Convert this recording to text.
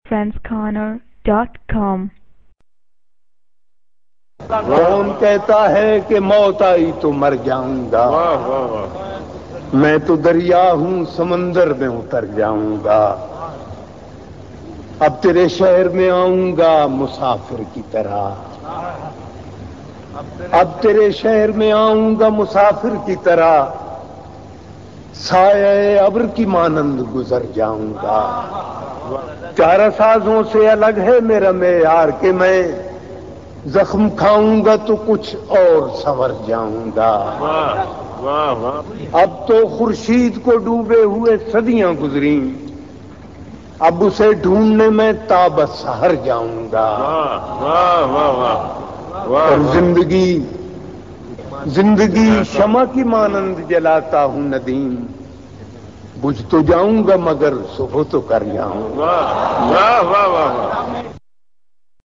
friendscorner.com. کون کہتا ہے کہ موت آئی تو مر جاؤں گا؟ میں تو دریا ہوں، سمندر میں اتر جاؤں گا. اب تیرے شہر میں آؤں گا مسافر کی طرح، اب تیرے شہر میں آؤں گا مسافر کی طرح، سایہ ابر کی مانند گزر جاؤں گا. چارہ سازوں سے الگ ہے میرا معیار کہ میں زخم کھاؤں گا تو کچھ اور سنور جاؤں گا. اب تو خورشید کو ڈوبے ہوئے صدیاں گزریں، اب اسے ڈھونڈنے میں تاب سحر جاؤں گا. اور زندگی شمع کی مانند جلاتا ہوں ندیم، بجھ تو جاؤں گا مگر صبح تو کر جاؤں گا.